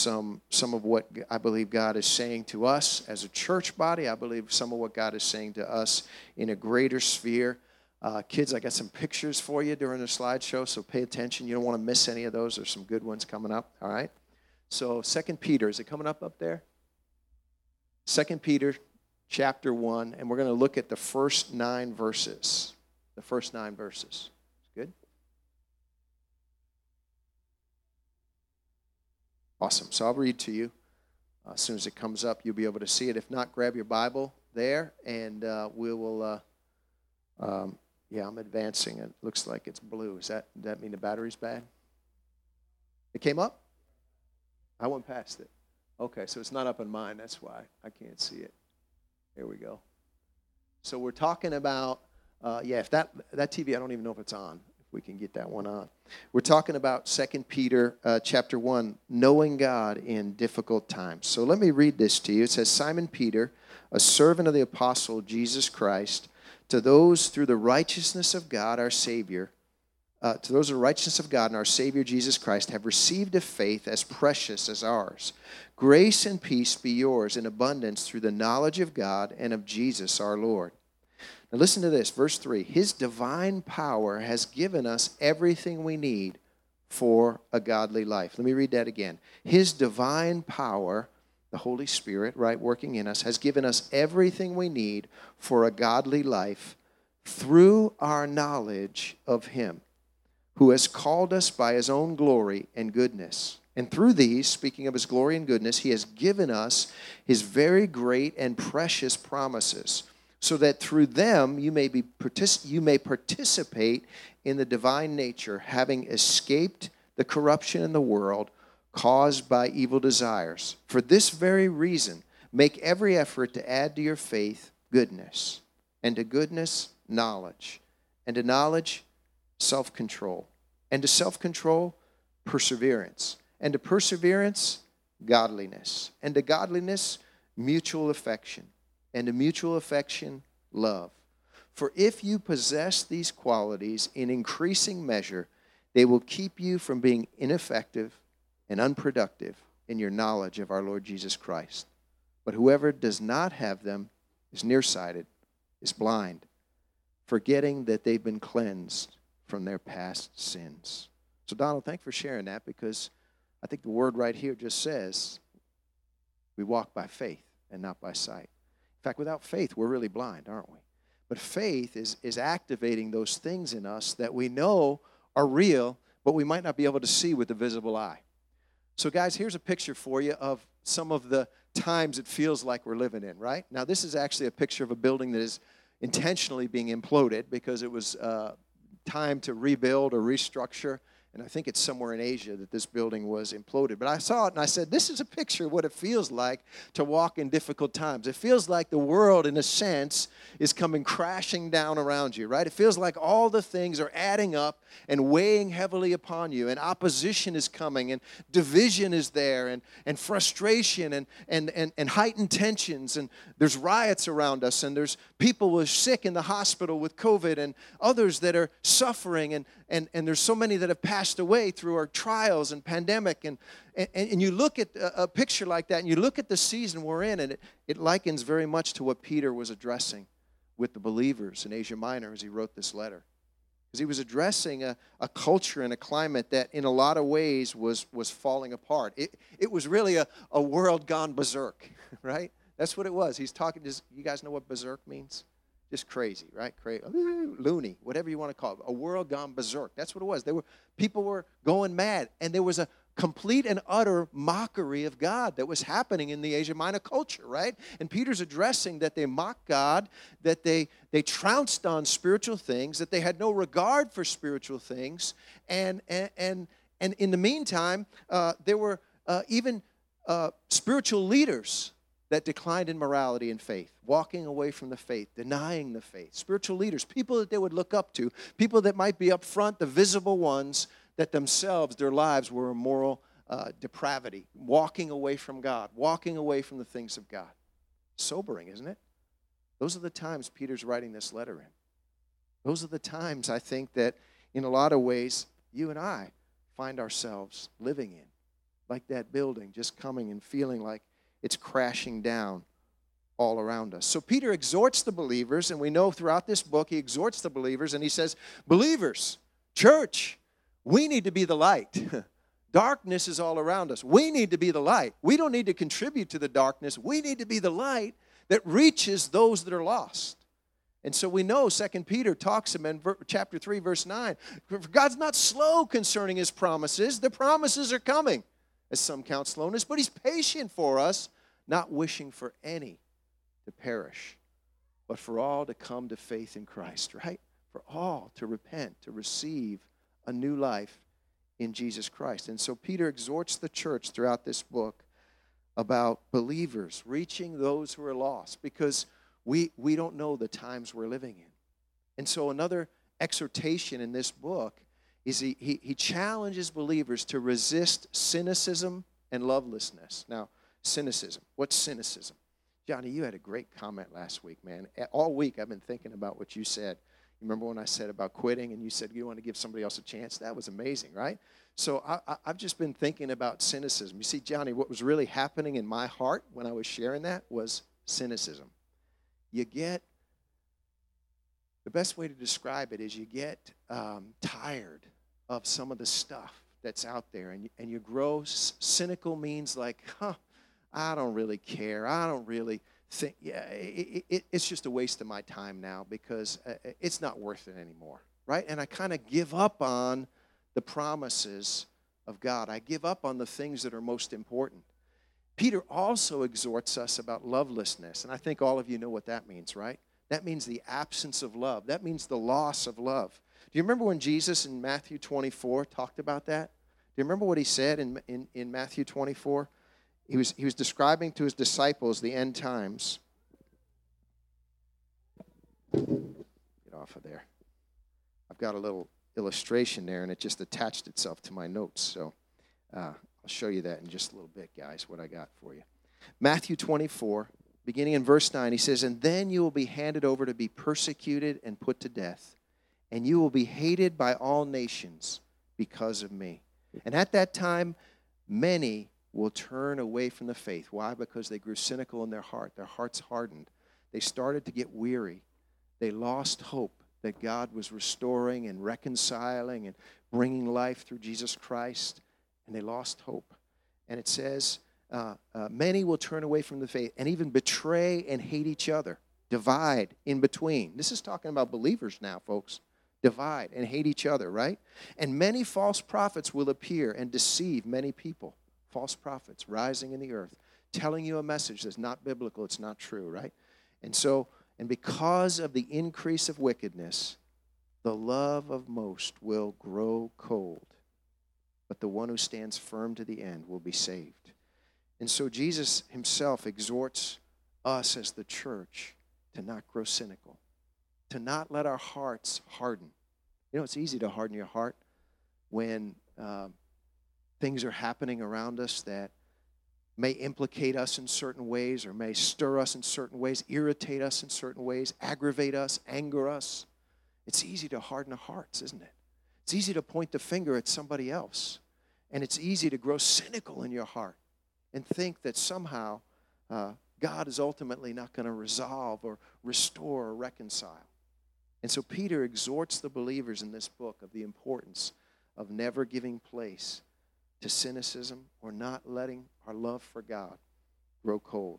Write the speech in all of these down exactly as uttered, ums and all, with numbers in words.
some some of what I believe God is saying to us as a church body. I believe some of what God is saying to us in a greater sphere. Uh, kids, I got some pictures for you during the slideshow, so pay attention. You don't want to miss any of those. There's some good ones coming up, all right? So Second Peter, is it coming up up there? Second Peter chapter one, and we're going to look at the first nine verses. The first nine verses. Good? Awesome. So I'll read to you. Uh, as soon as it comes up, you'll be able to see it. If not, grab your Bible there, and uh, we will, uh, um, yeah, I'm advancing. It looks like it's blue. Does that, does that mean the battery's bad? It came up? I went past it. Okay, so it's not up in mine. That's why I can't see it. Here we go. So we're talking about, uh, yeah, if that, that T V, I don't even know if it's on. We can get that one on. We're talking about Second Peter uh, chapter one, knowing God in difficult times. So let me read this to you. It says, Simon Peter, a servant of the apostle Jesus Christ, to those through the righteousness of God our Savior, uh, to those of the righteousness of God and our Savior Jesus Christ have received a faith as precious as ours. Grace and peace be yours in abundance through the knowledge of God and of Jesus our Lord. Now listen to this, verse three. His divine power has given us everything we need for a godly life. Let me read that again. His divine power, the Holy Spirit, right, working in us, has given us everything we need for a godly life through our knowledge of Him, who has called us by His own glory and goodness. And through these, speaking of His glory and goodness, He has given us His very great and precious promises, so that through them you may be partic- you may participate in the divine nature, having escaped the corruption in the world caused by evil desires. For this very reason, make every effort to add to your faith goodness, and to goodness, knowledge, and to knowledge, self-control, and to self-control, perseverance, and to perseverance, godliness, and to godliness, mutual affection, and to mutual affection, love. For if you possess these qualities in increasing measure, they will keep you from being ineffective and unproductive in your knowledge of our Lord Jesus Christ. But whoever does not have them is nearsighted, is blind, forgetting that they've been cleansed from their past sins. So Donald, thanks for sharing that, because I think the word right here just says we walk by faith and not by sight. In fact, without faith, we're really blind, aren't we? But faith is, is activating those things in us that we know are real, but we might not be able to see with the visible eye. So guys, here's a picture for you of some of the times it feels like we're living in, right? Now, this is actually a picture of a building that is intentionally being imploded because it was uh, time to rebuild or restructure. And I think it's somewhere in Asia that this building was imploded. But I saw it and I said, this is a picture of what it feels like to walk in difficult times. It feels like the world, in a sense, is coming crashing down around you, right? It feels like all the things are adding up and weighing heavily upon you. And opposition is coming, and division is there, and, and frustration, and, and, and, and heightened tensions. And there's riots around us, and there's people who are sick in the hospital with COVID, and others that are suffering, and, and, and there's so many that have passed away through our trials and pandemic, and, and, and you look at a, a picture like that, and you look at the season we're in, and it, it likens very much to what Peter was addressing with the believers in Asia Minor as he wrote this letter. Because he was addressing a, a culture and a climate that in a lot of ways was, was falling apart. It, it was really a, a world gone berserk, right? That's what it was. He's talking, does you guys know what berserk means? Just crazy, right? Crazy, loony, whatever you want to call it. A world gone berserk. That's what it was. They were people were going mad, and there was a complete and utter mockery of God that was happening in the Asia Minor culture, right? And Peter's addressing that they mocked God, that they they trounced on spiritual things, that they had no regard for spiritual things, and and and, and in the meantime, uh, there were uh, even uh, spiritual leaders that declined in morality and faith, walking away from the faith, denying the faith. Spiritual leaders, people that they would look up to, people that might be up front, the visible ones, that themselves, their lives were a moral uh, depravity, walking away from God, walking away from the things of God. Sobering, isn't it? Those are the times Peter's writing this letter in. Those are the times, I think, that in a lot of ways, you and I find ourselves living in. like that building, just coming and feeling like it's crashing down all around us. So Peter exhorts the believers, and we know throughout this book he exhorts the believers, and he says, believers, church, we need to be the light. Darkness is all around us. We need to be the light. We don't need to contribute to the darkness. We need to be the light that reaches those that are lost. And so we know Second Peter talks him in chapter three, verse nine. God's not slow concerning his promises. The promises are coming, as some count slowness, but he's patient for us, not wishing for any to perish, but for all to come to faith in Christ, right? For all to repent, to receive a new life in Jesus Christ. And so Peter exhorts the church throughout this book about believers reaching those who are lost, because we, we don't know the times we're living in. And so another exhortation in this book is he, he, he challenges believers to resist cynicism and lovelessness. Now, cynicism. What's cynicism? Johnny, you had a great comment last week, man. All week I've been thinking about what you said. You remember when I said about quitting and you said you want to give somebody else a chance? That was amazing, right? So I, I, I've just been thinking about cynicism. You see, Johnny, what was really happening in my heart when I was sharing that was cynicism. You get, the best way to describe it is you get um, tired of some of the stuff that's out there, and you, and you grow. Cynical means like, huh, I don't really care. I don't really think, yeah, it, it, it's just a waste of my time now because it's not worth it anymore, right? And I kind of give up on the promises of God. I give up on the things that are most important. Peter also exhorts us about lovelessness, and I think all of you know what that means, right? That means the absence of love. That means the loss of love. Do you remember when Jesus in Matthew twenty-four talked about that? Do you remember what he said in, in, in Matthew twenty-four? He was, he was describing to his disciples the end times. Get off of there. I've got a little illustration there, and it just attached itself to my notes. So uh, I'll show you that in just a little bit, guys, what I got for you. Matthew twenty-four, beginning in verse nine, he says, "And then you will be handed over to be persecuted and put to death, and you will be hated by all nations because of me. And at that time, many will turn away from the faith." Why? Because they grew cynical in their heart. Their hearts hardened. They started to get weary. They lost hope that God was restoring and reconciling and bringing life through Jesus Christ. And they lost hope. And it says, uh, uh, many will turn away from the faith and even betray and hate each other. Divide in between. This is talking about believers now, folks. Divide and hate each other, right? And many false prophets will appear and deceive many people. False prophets rising in the earth, telling you a message that's not biblical, it's not true, right? And so, and because of the increase of wickedness, the love of most will grow cold, but the one who stands firm to the end will be saved. And so Jesus himself exhorts us as the church to not grow cynical, to not let our hearts harden. You know, it's easy to harden your heart when um, things are happening around us that may implicate us in certain ways or may stir us in certain ways, irritate us in certain ways, aggravate us, anger us. It's easy to harden our hearts, isn't it? It's easy to point the finger at somebody else. And it's easy to grow cynical in your heart and think that somehow uh, God is ultimately not going to resolve or restore or reconcile. And so Peter exhorts the believers in this book of the importance of never giving place to cynicism or not letting our love for God grow cold.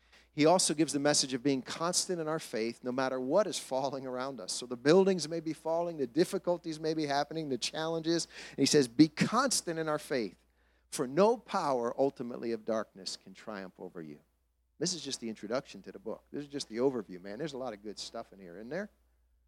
He also gives the message of being constant in our faith no matter what is falling around us. So the buildings may be falling, the difficulties may be happening, the challenges. And he says, be constant in our faith, for no power ultimately of darkness can triumph over you. This is just the introduction to the book. This is just the overview, man. There's a lot of good stuff in here, isn't there?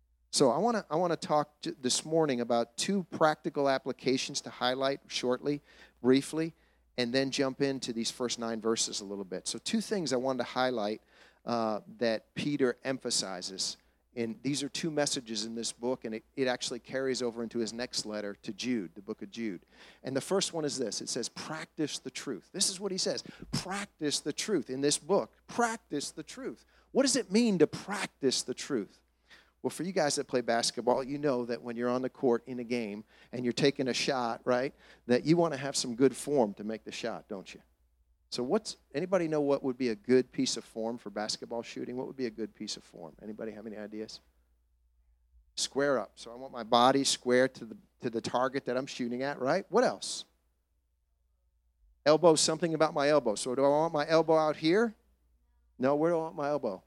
So I want to I want to talk this morning about two practical applications to highlight shortly, briefly, and then jump into these first nine verses a little bit. So two things I wanted to highlight uh, that Peter emphasizes. And these are two messages in this book, and it, it actually carries over into his next letter to Jude, the book of Jude. And the first one is this. It says, practice the truth. This is what he says. Practice the truth in this book. Practice the truth. What does it mean to practice the truth? Well, for you guys that play basketball, you know that when you're on the court in a game and you're taking a shot, right, that you want to have some good form to make the shot, don't you? So what's, anybody know what would be a good piece of form for basketball shooting? What would be a good piece of form? Anybody have any ideas? Square up. So I want my body square to the to the target that I'm shooting at, right? What else? Elbow, something about my elbow. So do I want my elbow out here? No, where do I want my elbow?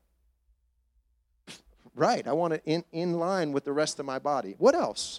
Right, I want it in, in line with the rest of my body. What else?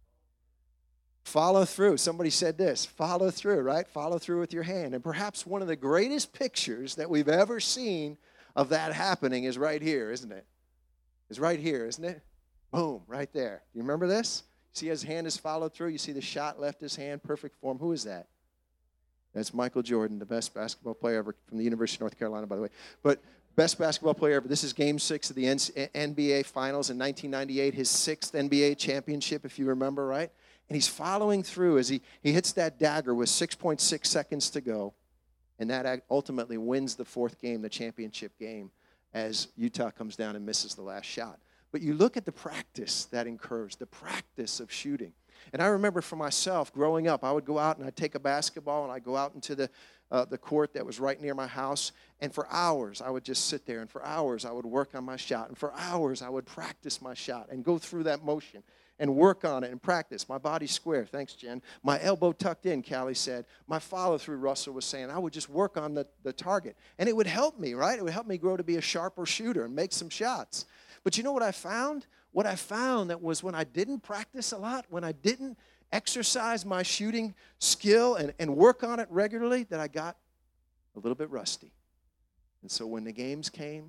Follow through. Somebody said this, follow through, right? Follow through with your hand. And perhaps one of the greatest pictures that we've ever seen of that happening is right here, isn't it? It's right here, isn't it? Boom, right there. Do you remember this? See his hand is followed through. You see the shot left his hand, perfect form. Who is that? That's Michael Jordan, the best basketball player ever from the University of North Carolina, by the way. But best basketball player ever. This is game six of the N B A Finals in nineteen ninety-eight, his sixth N B A championship, if you remember, right? And he's following through as he, he hits that dagger with six point six seconds to go. And that ultimately wins the fourth game, the championship game, as Utah comes down and misses the last shot. But you look at the practice that incurs, the practice of shooting. And I remember for myself, growing up, I would go out and I'd take a basketball and I'd go out into the uh, the court that was right near my house. And for hours, I would just sit there. And for hours, I would work on my shot. And for hours, I would practice my shot and go through that motion and work on it and practice. My body square. Thanks, Jen. My elbow tucked in, Callie said. My follow-through, Russell was saying. I would just work on the, the target. And it would help me, right? It would help me grow to be a sharper shooter and make some shots. But you know what I found? What I found that was when I didn't practice a lot, when I didn't exercise my shooting skill and, and work on it regularly, that I got a little bit rusty. And so when the games came,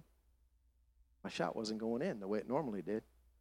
my shot wasn't going in the way it normally did.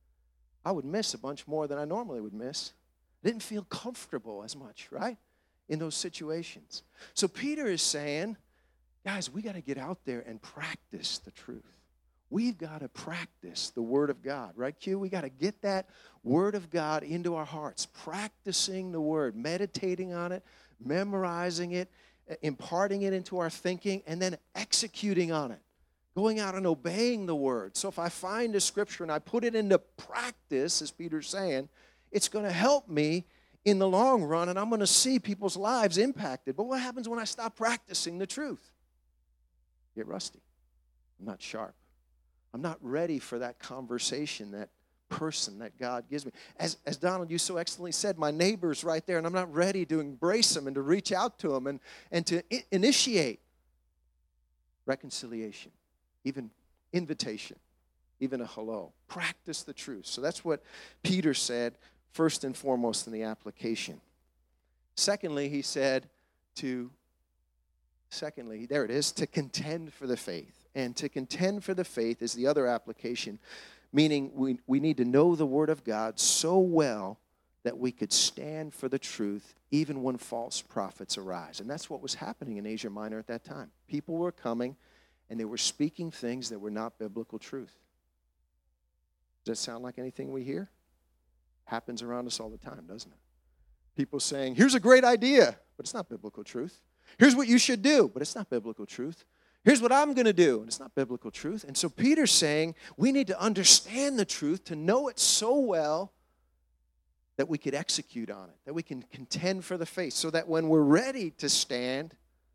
I would miss a bunch more than I normally would miss. I didn't feel comfortable as much, right, in those situations. So Peter is saying, guys, we got to get out there and practice the truth. We've got to practice the Word of God, right, Q? We got to get that Word of God into our hearts, practicing the Word, meditating on it, memorizing it, imparting it into our thinking, and then executing on it, going out and obeying the Word. So if I find a Scripture and I put it into practice, as Peter's saying, it's going to help me in the long run, and I'm going to see people's lives impacted. But what happens when I stop practicing the truth? I get rusty. I'm not sharp. I'm not ready for that conversation, that person that God gives me. As, as Donald, you so excellently said, my neighbor's right there, and I'm not ready to embrace them and to reach out to them and, and to I- initiate reconciliation, even invitation, even a hello. Practice the truth. So that's what Peter said, first and foremost in the application. Secondly, he said to, secondly, there it is, to contend for the faith. And to contend for the faith is the other application, meaning we, we need to know the Word of God so well that we could stand for the truth even when false prophets arise. And that's what was happening in Asia Minor at that time. People were coming and they were speaking things that were not biblical truth. Does that sound like anything we hear? Happens around us all the time, doesn't it? People saying, here's a great idea, but it's not biblical truth. Here's what you should do, but it's not biblical truth. Here's what I'm going to do, and it's not biblical truth. And so Peter's saying we need to understand the truth, to know it so well that we could execute on it, that we can contend for the faith, so that when we're ready to stand,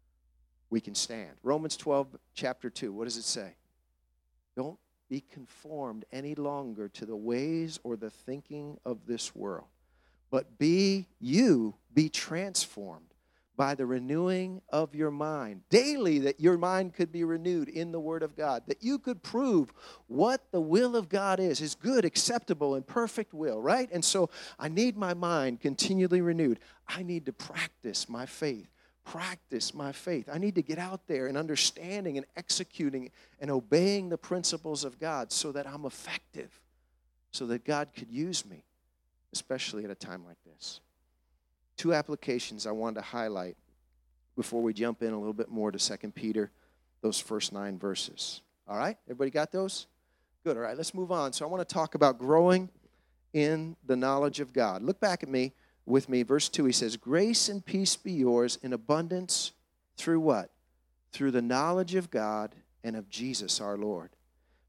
we can stand. Romans twelve, chapter two, what does it say? Don't be conformed any longer to the ways or the thinking of this world, but be you, be transformed by the renewing of your mind. Daily, that your mind could be renewed in the Word of God, that you could prove what the will of God is, His good, acceptable, and perfect will, right? And so I need my mind continually renewed. I need to practice my faith, practice my faith. I need to get out there and understanding and executing and obeying the principles of God so that I'm effective, so that God could use me, especially at a time like this. Two applications I wanted to highlight before we jump in a little bit more to Second Peter, those first nine verses. All right? Everybody got those? Good. All right, let's move on. So I want to talk about growing in the knowledge of God. Look back at me with me. Verse two, he says, grace and peace be yours in abundance through what? Through the knowledge of God and of Jesus our Lord.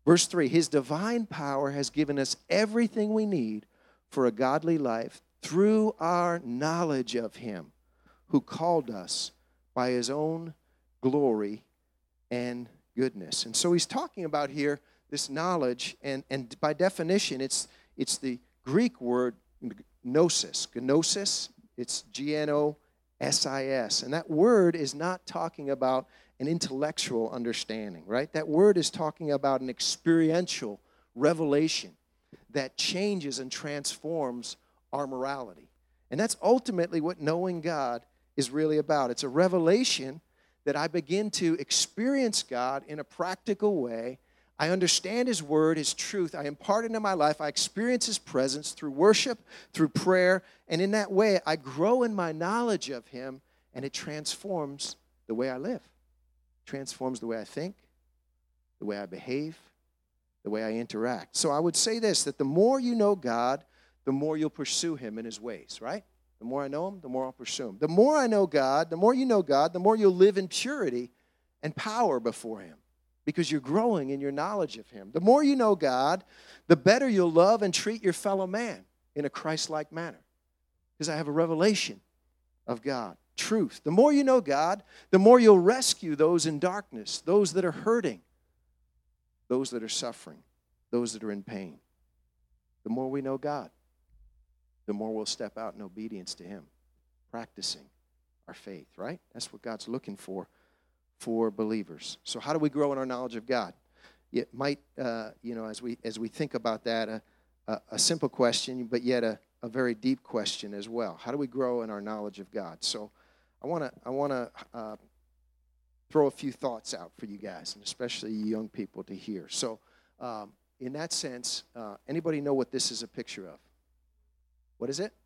Verse three, his divine power has given us everything we need for a godly life through our knowledge of him who called us by his own glory and goodness. And so he's talking about here this knowledge, and, and by definition, it's, it's the Greek word gnosis. Gnosis, it's G N O S I S. And that word is not talking about an intellectual understanding, right? That word is talking about an experiential revelation that changes and transforms our morality. And that's ultimately what knowing God is really about. It's a revelation that I begin to experience God in a practical way. I understand his word, his truth. I impart it into my life. I experience his presence through worship, through prayer. And in that way, I grow in my knowledge of him, and it transforms the way I live. It transforms the way I think, the way I behave, the way I interact. So I would say this, that the more you know God, the more you'll pursue him in his ways, right? The more I know him, the more I'll pursue him. The more I know God, the more you know God, the more you'll live in purity and power before him because you're growing in your knowledge of him. The more you know God, the better you'll love and treat your fellow man in a Christ-like manner because I have a revelation of God, truth. The more you know God, the more you'll rescue those in darkness, those that are hurting, those that are suffering, those that are in pain. The more we know God, the more we'll step out in obedience to him, practicing our faith, right? That's what God's looking for for believers. So how do we grow in our knowledge of God? It might, uh, you know, as we as we think about that, a, a, a simple question, but yet a, a very deep question as well. How do we grow in our knowledge of God? So I want to I want to uh, throw a few thoughts out for you guys, and especially you young people to hear. So um, in that sense, uh, anybody know what this is a picture of? What is it?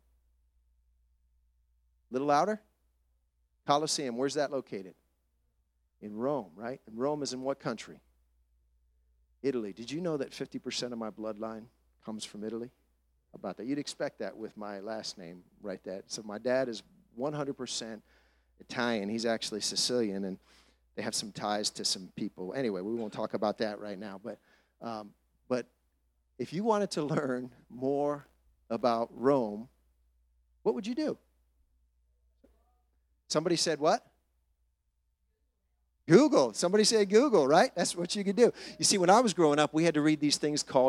A little louder? Colosseum. Where's that located? In Rome, right? And Rome is in what country? Italy. Did you know that fifty percent of my bloodline comes from Italy? How about that? You'd expect that with my last name, right? That. So my dad is one hundred percent Italian. He's actually Sicilian, and they have some ties to some people. Anyway, we won't talk about that right now. But, um, but if you wanted to learn more about Rome, what would you do? Somebody said what? Google. Somebody said Google, right? That's what you could do. You see, when I was growing up, we had to read these things called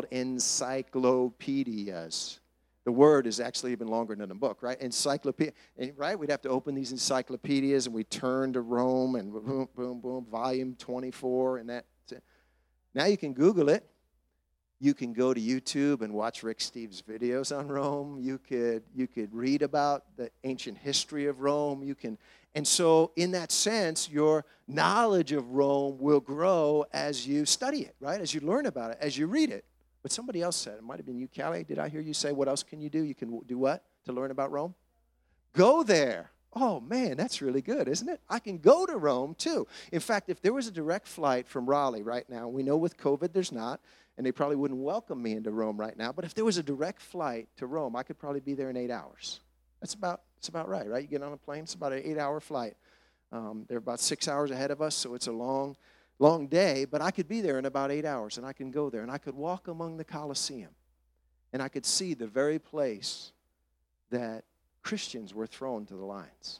encyclopedias. The word is actually even longer than a book, right? Encyclopedia, right? We'd have to open these encyclopedias, and we turn to Rome, and boom, boom, boom, volume twenty-four, and that. Now you can Google it. You can go to YouTube and watch Rick Steves' videos on Rome. You could you could read about the ancient history of Rome. You can, and so in that sense, your knowledge of Rome will grow as you study it, right? As you learn about it, as you read it. But somebody else said, it might have been you, Callie. Did I hear you say, what else can you do? You can do what to learn about Rome? Go there. Oh, man, that's really good, isn't it? I can go to Rome, too. In fact, if there was a direct flight from Raleigh right now, we know with COVID there's not, and they probably wouldn't welcome me into Rome right now, but if there was a direct flight to Rome, I could probably be there in eight hours. That's about, that's about right, right? You get on a plane, it's about an eight-hour flight. Um, they're about six hours ahead of us, so it's a long, long day, but I could be there in about eight hours, and I can go there, and I could walk among the Colosseum, and I could see the very place that Christians were thrown to the lions.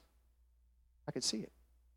I could see it.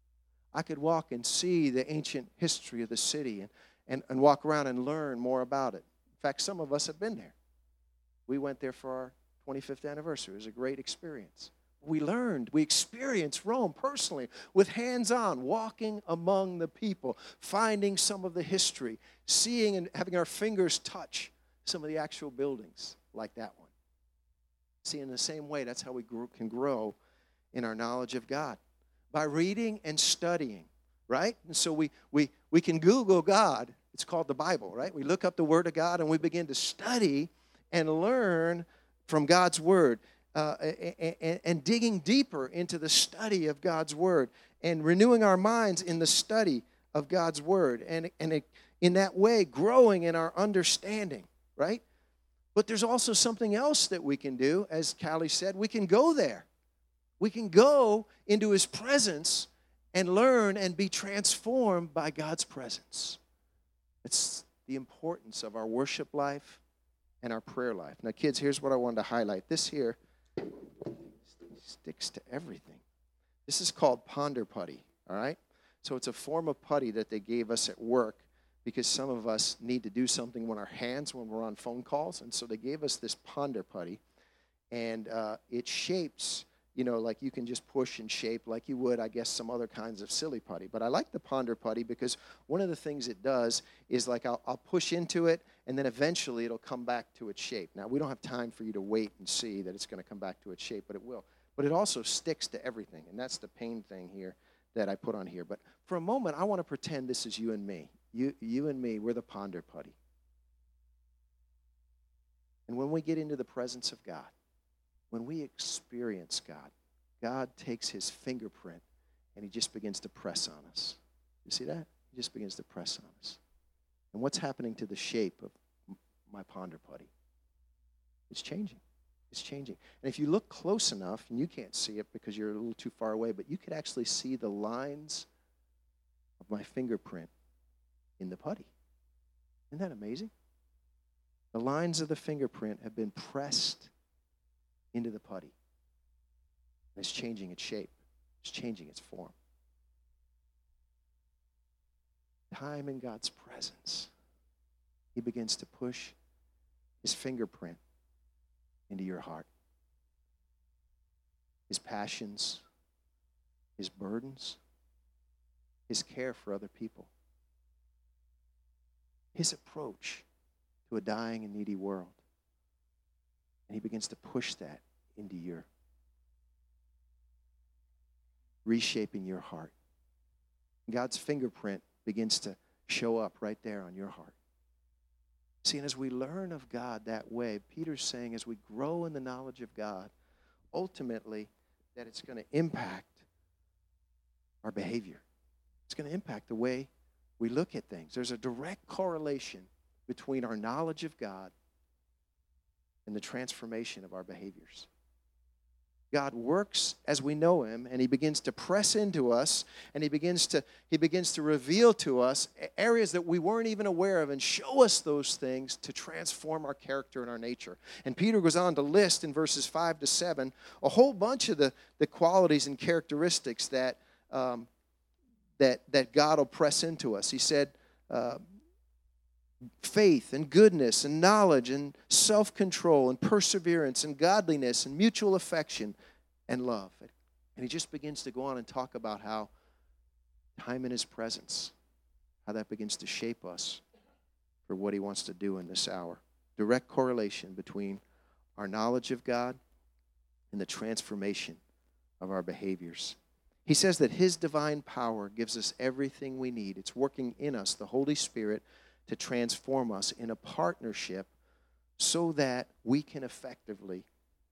I could walk and see the ancient history of the city and, and, and walk around and learn more about it. In fact, some of us have been there. We went there for our twenty-fifth anniversary. It was a great experience. We learned, we experienced Rome personally with hands-on, walking among the people, finding some of the history, seeing and having our fingers touch some of the actual buildings like that one. See, in the same way, that's how we grow, can grow in our knowledge of God. By reading and studying, right? And so we, we, we can Google God. It's called the Bible, right? We look up the Word of God and we begin to study and learn from God's Word. Uh, and, and, and digging deeper into the study of God's Word and renewing our minds in the study of God's Word. And, and it, in that way, growing in our understanding, right? But there's also something else that we can do. As Callie said, we can go there. We can go into His presence and learn and be transformed by God's presence. It's the importance of our worship life and our prayer life. Now, kids, here's what I wanted to highlight. This here sticks to everything. This is called Ponder Putty, all right? So it's a form of putty that they gave us at work because some of us need to do something with our hands when we're on phone calls. And so they gave us this Ponder Putty, and uh, it shapes, you know, like you can just push and shape like you would, I guess, some other kinds of silly putty. But I like the Ponder Putty because one of the things it does is like I'll, I'll push into it, and then eventually it'll come back to its shape. Now, we don't have time for you to wait and see that it's going to come back to its shape, but it will. But it also sticks to everything, and that's the pain thing here that I put on here. But for a moment, I want to pretend this is you and me. You, you and me, we're the Ponder Putty. And when we get into the presence of God, when we experience God, God takes his fingerprint and he just begins to press on us. You see that? He just begins to press on us. And what's happening to the shape of my Ponder Putty? It's changing. It's changing. And if you look close enough, and you can't see it because you're a little too far away, but you could actually see the lines of my fingerprint in the putty. Isn't that amazing? The lines of the fingerprint have been pressed into the putty. And it's changing its shape. It's changing its form. Time in God's presence, he begins to push his fingerprint into your heart. His passions, his burdens, his care for other people, his approach to a dying and needy world. And he begins to push that into your, reshaping your heart. God's fingerprint begins to show up right there on your heart. See, and as we learn of God that way, Peter's saying as we grow in the knowledge of God, ultimately, that it's going to impact our behavior. It's going to impact the way we look at things. There's a direct correlation between our knowledge of God and the transformation of our behaviors. God works as we know him, and he begins to press into us, and he begins to he begins to reveal to us areas that we weren't even aware of and show us those things to transform our character and our nature. And Peter goes on to list in verses five to seven a whole bunch of the, the qualities and characteristics that, um, that, that God will press into us. He said, uh, faith and goodness and knowledge and self-control and perseverance and godliness and mutual affection and love. And he just begins to go on and talk about how time in his presence, how that begins to shape us for what he wants to do in this hour. Direct correlation between our knowledge of God and the transformation of our behaviors. He says that his divine power gives us everything we need. It's working in us, the Holy Spirit, to transform us in a partnership so that we can effectively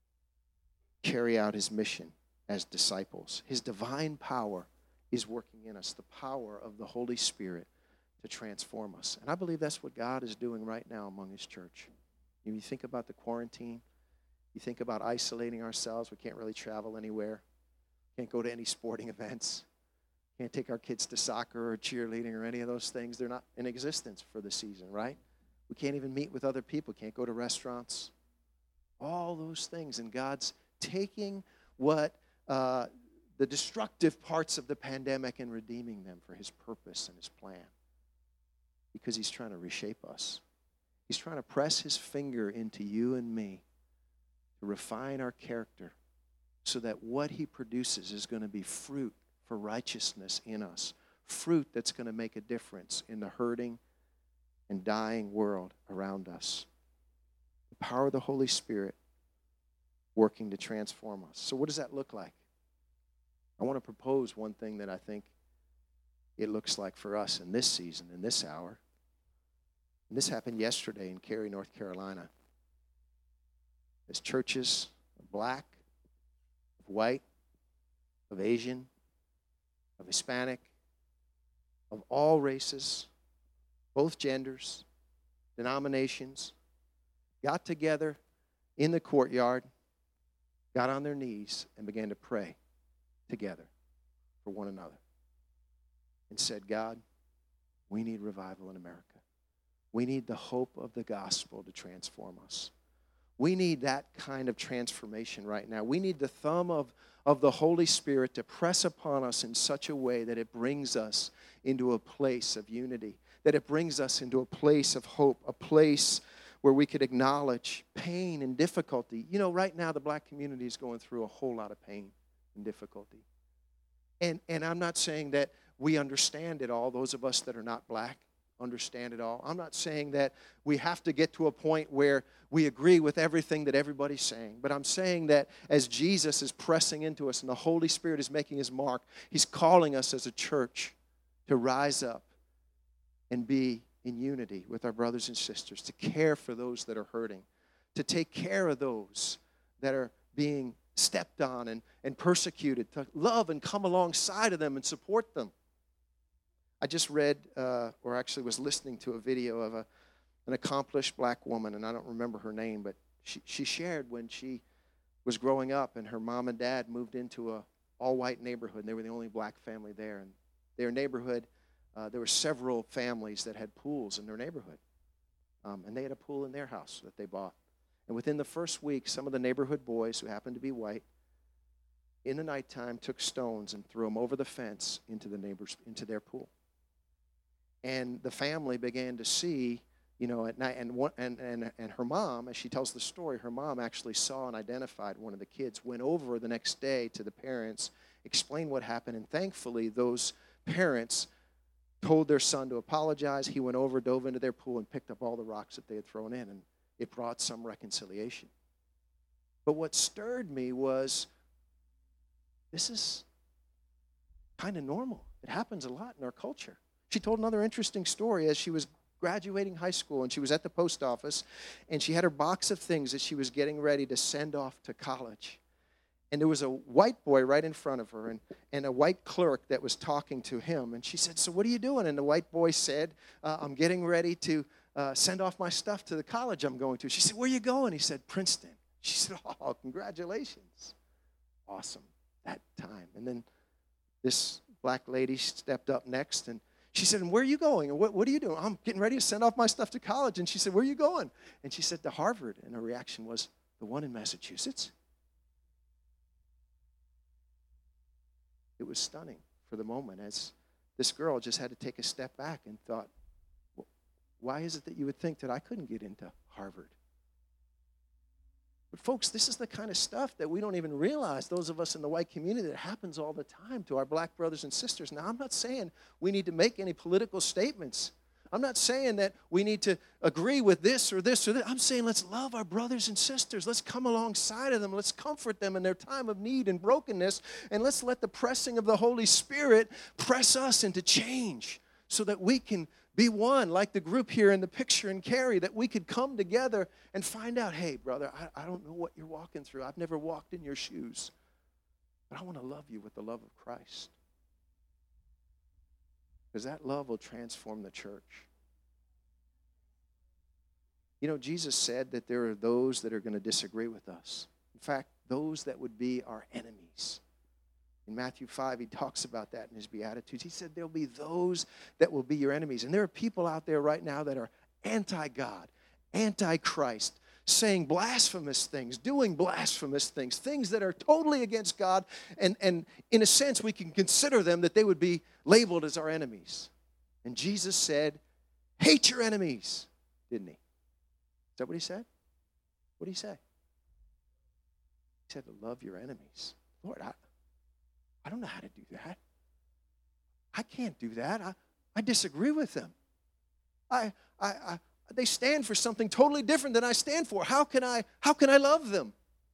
carry out his mission as disciples. His divine power is working in us, the power of the Holy Spirit to transform us. And I believe that's what God is doing right now among his church. When you think about the quarantine, you think about isolating ourselves. We can't really travel anywhere. Can't go to any sporting events. Can't take our kids to soccer or cheerleading or any of those things. They're not in existence for the season, right? We can't even meet with other people. Can't go to restaurants. All those things. And God's taking what uh, the destructive parts of the pandemic and redeeming them for his purpose and his plan. Because he's trying to reshape us. He's trying to press his finger into you and me to refine our character so that what he produces is going to be fruit for righteousness in us, fruit that's going to make a difference in the hurting and dying world around us. The power of the Holy Spirit working to transform us. So what does that look like? I want to propose one thing that I think it looks like for us in this season, in this hour. And this happened yesterday in Cary, North Carolina. As churches of black, of white, of Asian, of Hispanic, of all races, both genders, denominations, got together in the courtyard, got on their knees, and began to pray together for one another. And said, God, we need revival in America. We need the hope of the gospel to transform us. We need that kind of transformation right now. We need the thumb of, of the Holy Spirit to press upon us in such a way that it brings us into a place of unity, that it brings us into a place of hope, a place where we could acknowledge pain and difficulty. You know, right now the black community is going through a whole lot of pain and difficulty. And, and I'm not saying that we understand it all, those of us that are not black understand it all. I'm not saying that we have to get to a point where we agree with everything that everybody's saying, but I'm saying that as Jesus is pressing into us and the Holy Spirit is making his mark, he's calling us as a church to rise up and be in unity with our brothers and sisters, to care for those that are hurting, to take care of those that are being stepped on and, and persecuted, to love and come alongside of them and support them. I just read, uh, or actually was listening to a video of a, an accomplished black woman, and I don't remember her name, but she, she shared when she was growing up and her mom and dad moved into a all-white neighborhood, and they were the only black family there. And their neighborhood, uh, there were several families that had pools in their neighborhood, um, and they had a pool in their house that they bought. And within the first week, some of the neighborhood boys who happened to be white, in the nighttime, took stones and threw them over the fence into the neighbors, into their pool. And the family began to see, you know, at night, and, one, and, and, and her mom, as she tells the story, her mom actually saw and identified one of the kids, went over the next day to the parents, explained what happened, and thankfully those parents told their son to apologize. He went over, dove into their pool, and picked up all the rocks that they had thrown in, and it brought some reconciliation. But what stirred me was, this is kind of normal. It happens a lot in our culture. She told another interesting story as she was graduating high school, and she was at the post office, and she had her box of things that she was getting ready to send off to college. And there was a white boy right in front of her, and, and a white clerk that was talking to him. And she said, "So what are you doing?" And the white boy said, uh, "I'm getting ready to uh, send off my stuff to the college I'm going to." She said, "Where are you going?" He said, "Princeton." She said, "Oh, congratulations." Awesome, that time. And then this black lady stepped up next, and she said, "And where are you going? And what, what are you doing?" "I'm getting ready to send off my stuff to college." And she said, "Where are you going?" And she said, "To Harvard." And her reaction was, "The one in Massachusetts?" It was stunning for the moment, as this girl just had to take a step back and thought, well, why is it that you would think that I couldn't get into Harvard? But folks, this is the kind of stuff that we don't even realize, those of us in the white community, that happens all the time to our black brothers and sisters. Now, I'm not saying we need to make any political statements. I'm not saying that we need to agree with this or this or that. I'm saying let's love our brothers and sisters. Let's come alongside of them. Let's comfort them in their time of need and brokenness. And let's let the pressing of the Holy Spirit press us into change so that we can be one, like the group here in the picture in Cary, that we could come together and find out, hey, brother, I, I don't know what you're walking through. I've never walked in your shoes. But I want to love you with the love of Christ. Because that love will transform the church. You know, Jesus said that there are those that are going to disagree with us. In fact, those that would be our enemies. In Matthew five, he talks about that in his Beatitudes. He said there'll be those that will be your enemies. And there are people out there right now that are anti-God, anti-Christ, saying blasphemous things, doing blasphemous things, things that are totally against God. And, and in a sense, we can consider them that they would be labeled as our enemies. And Jesus said, hate your enemies, didn't he? Is that what he said? What did he say? He said to love your enemies. Lord, I, I don't know how to do that. I can't do that. I, I disagree with them. I, I, I, they stand for something totally different than I stand for. How can I, how can I love them?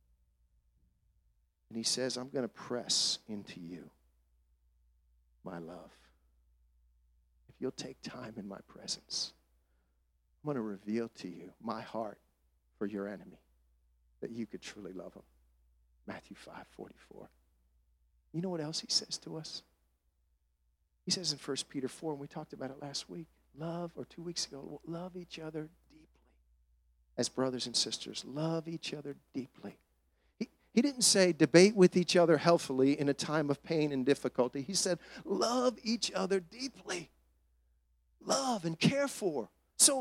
And he says, I'm going to press into you my love. If you'll take time in my presence, I'm going to reveal to you my heart for your enemy, that you could truly love him. Matthew five forty-four. You know what else he says to us? He says in First Peter four, and we talked about it last week, love, or two weeks ago, love each other deeply. As brothers and sisters, love each other deeply. He, he didn't say debate with each other healthily in a time of pain and difficulty. He said love each other deeply. Love and care for. So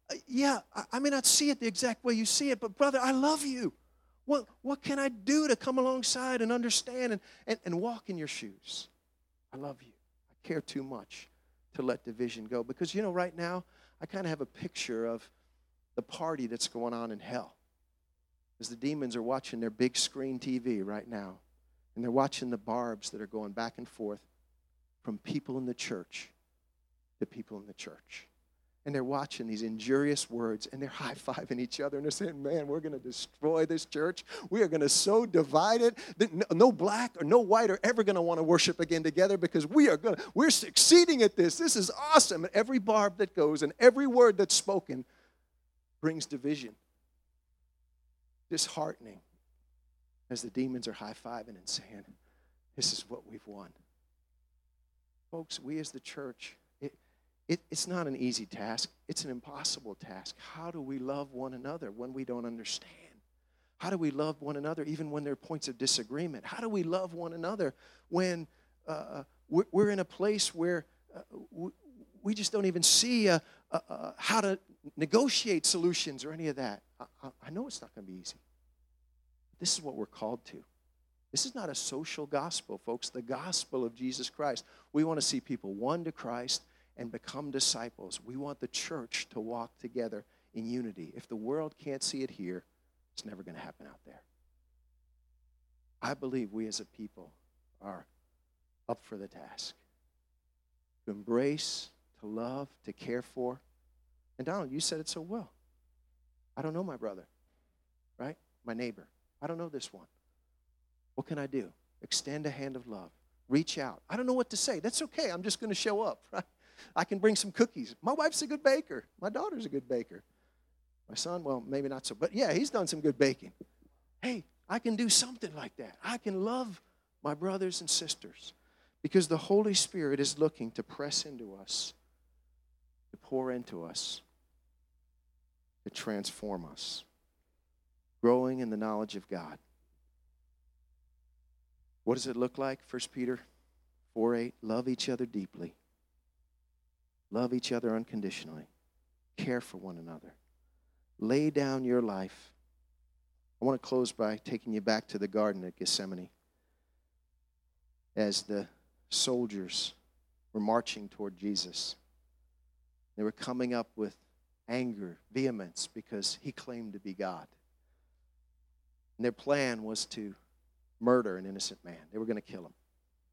Uh, Yeah, I, I may not see it the exact way you see it, but brother, I love you. What, what can I do to come alongside and understand and, and, and walk in your shoes? I love you. I care too much to let division go. Because, you know, right now, I kind of have a picture of the party that's going on in hell. As the demons are watching their big screen T V right now, and they're watching the barbs that are going back and forth from people in the church to people in the church. And they're watching these injurious words, and they're high-fiving each other, and they're saying, man, we're going to destroy this church. We are going to so divide it that no black or no white are ever going to want to worship again together because we are going to, we're succeeding at this. This is awesome. And every barb that goes and every word that's spoken brings division, disheartening, as the demons are high-fiving and saying, this is what we've won. Folks, we as the church, it, it, it's not an easy task. It's an impossible task. How do we love one another when we don't understand? How do we love one another even when there are points of disagreement? How do we love one another when uh, we're, we're in a place where uh, we, we just don't even see uh, uh, uh, how to negotiate solutions or any of that? I, I, I know it's not going to be easy. This is what we're called to. This is not a social gospel, folks. The gospel of Jesus Christ. We want to see people won to Christ and become disciples. We want the church to walk together in unity. If the world can't see it here, it's never going to happen out there. I believe we as a people are up for the task. To embrace, to love, to care for. And Donald, you said it so well. I don't know my brother, right? My neighbor. I don't know this one. What can I do? Extend a hand of love. Reach out. I don't know what to say. That's okay. I'm just going to show up. Right? I can bring some cookies. My wife's a good baker. My daughter's a good baker. My son, well, maybe not so. But yeah, he's done some good baking. Hey, I can do something like that. I can love my brothers and sisters because the Holy Spirit is looking to press into us, to pour into us, to transform us, growing in the knowledge of God. What does it look like? First Peter four eight, love each other deeply. Love each other unconditionally. Care for one another. Lay down your life. I want to close by taking you back to the Garden at Gethsemane. As the soldiers were marching toward Jesus, they were coming up with anger, vehemence, because he claimed to be God. And their plan was to murder an innocent man. They were going to kill him.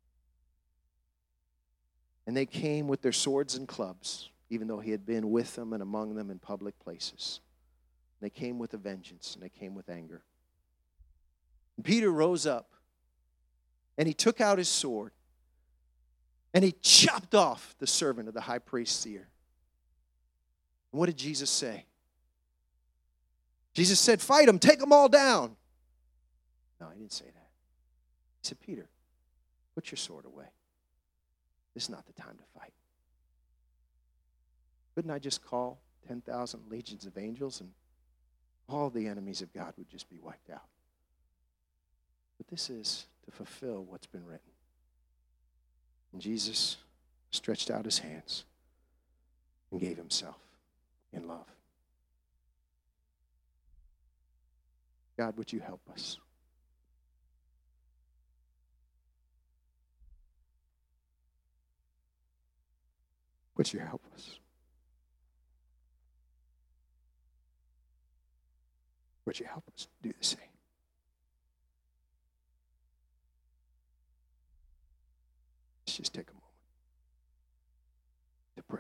And they came with their swords and clubs, even though he had been with them and among them in public places. They came with a vengeance, and they came with anger. And Peter rose up, and he took out his sword, and he chopped off the servant of the high priest's ear. And what did Jesus say? Jesus said, fight them, take them all down. No, he didn't say that. He said, Peter, put your sword away. This is not the time to fight. Couldn't I just call ten thousand legions of angels and all the enemies of God would just be wiped out? But this is to fulfill what's been written. And Jesus stretched out his hands and gave himself in love. God, would you help us? Would you help us? Would you help us do the same? Let's just take a moment to pray.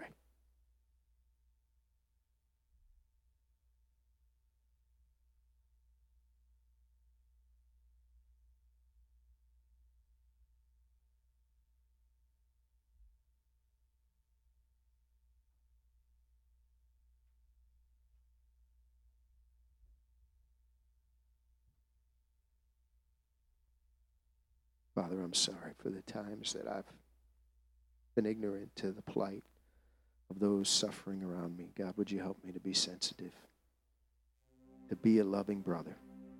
Father, I'm sorry for the times that I've been ignorant to the plight of those suffering around me. God, would you help me to be sensitive, to be a loving brother,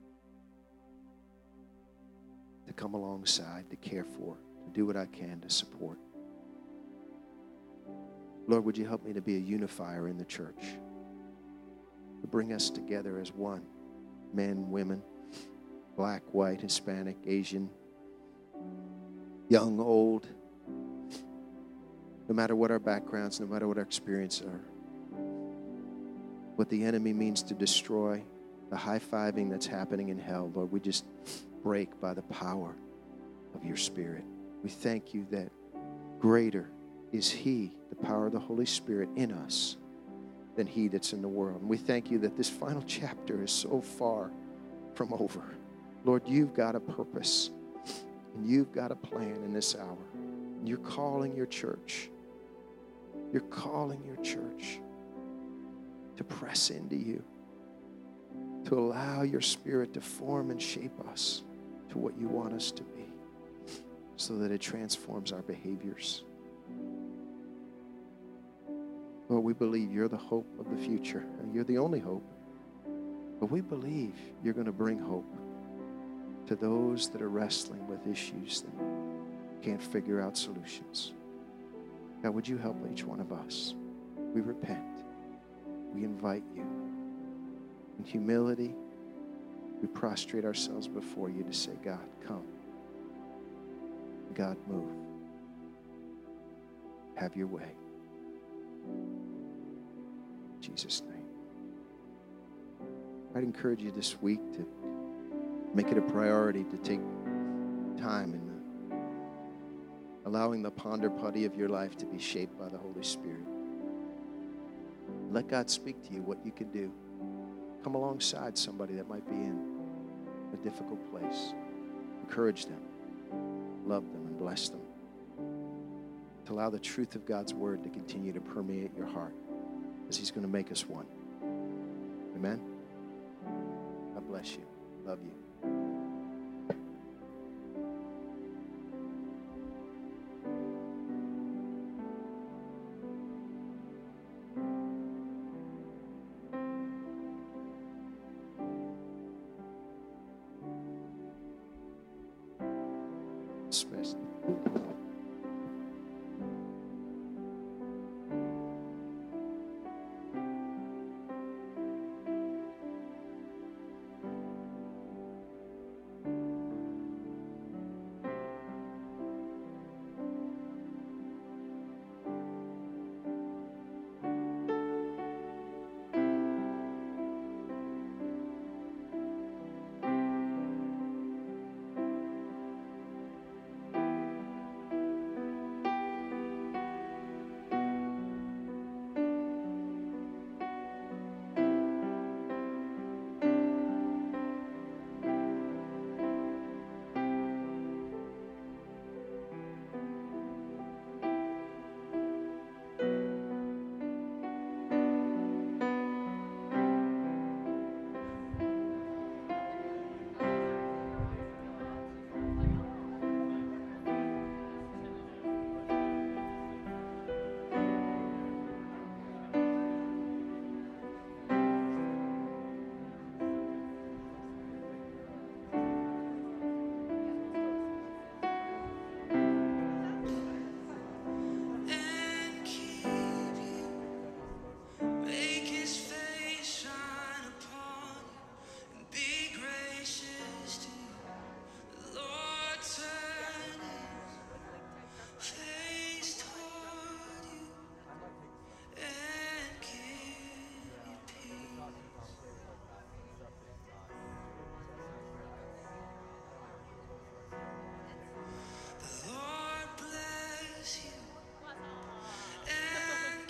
to come alongside, to care for, to do what I can to support. Lord, would you help me to be a unifier in the church, to bring us together as one. Men, women, black, white, Hispanic, Asian, young, old. No matter what our backgrounds, no matter what our experiences are. What the enemy means to destroy, the high-fiving that's happening in hell, Lord, we just break by the power of your Spirit. We thank you that greater is he, the power of the Holy Spirit in us, than he that's in the world. And we thank you that this final chapter is so far from over. Lord, you've got a purpose, and you've got a plan in this hour. And you're calling your church. You're calling your church to press into you, to allow your Spirit to form and shape us to what you want us to be, so that it transforms our behaviors. Lord, we believe you're the hope of the future, and you're the only hope. But we believe you're going to bring hope to those that are wrestling with issues that can't figure out solutions. God, would you help each one of us? We repent. We invite you. In humility, we prostrate ourselves before you to say, God, come. God, move. Have your way. In Jesus' name. I'd encourage you this week to make it a priority to take time in the, allowing the ponder putty of your life to be shaped by the Holy Spirit. Let God speak to you what you can do. Come alongside somebody that might be in a difficult place. Encourage them. Love them and bless them. To allow the truth of God's word to continue to permeate your heart as he's going to make us one. Amen? God bless you. Love you. Dismissed.